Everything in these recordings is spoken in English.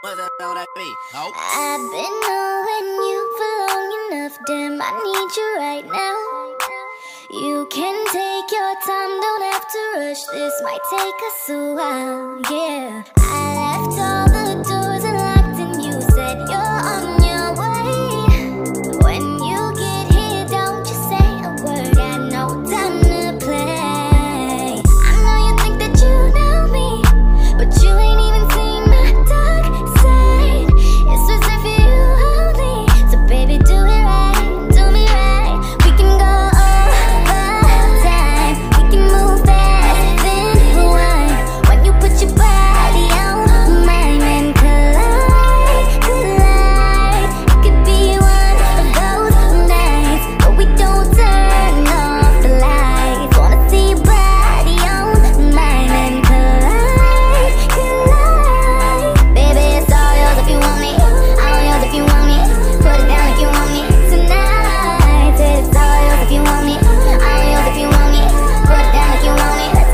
What the hell that be? Oh. I've been knowing you for long enough, damn, I need you right now. You can take your time, don't have to rush, this might take us a while, yeah. I left all the doors unlocked and you said you're on your way. When you get here, don't you say a word, got no time to play. I know you think that you know me, but you ain't even seen my dark side. It's reserved for you only, so baby do it right, do me right. We can go over time, we can move fast, then rewind. When you put your body on mine and collide, collide. It could be one of those nights, but we don't turn off the lights. Wanna see your body on mine and collide, collide. Baby, it's all yours if you want me, all yours if you want me. Put it down if you want me tonight. Said it's all yours if you want me, all yours if you want me. Put it down if you want me, let's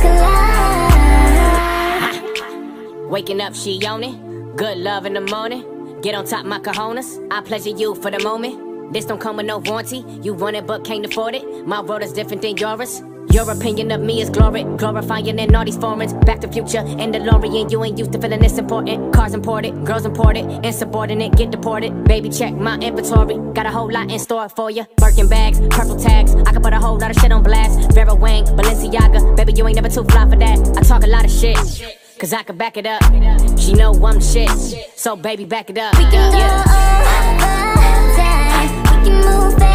collide. Waking up, she on it. Good love in the morning. Get on top, my cojones. I pleasure you for the moment. This don't come with no warranty. You want it but can't afford it. My world is different than yours. Your opinion of me is glory, glorifying in all these formats. Back to future and DeLorean. You ain't used to feeling this important. Cars imported, girls imported, insubordinate, get deported. Baby, check my inventory. Got a whole lot in store for you. Birkin bags, purple tags. I can put a whole lot of shit on blast. Vera Wang, Balenciaga. Baby, you ain't never too fly for that. I talk a lot of shit, cause I can back it up. She know I'm the shit, so baby, back it up. We can go over time, we can move fast.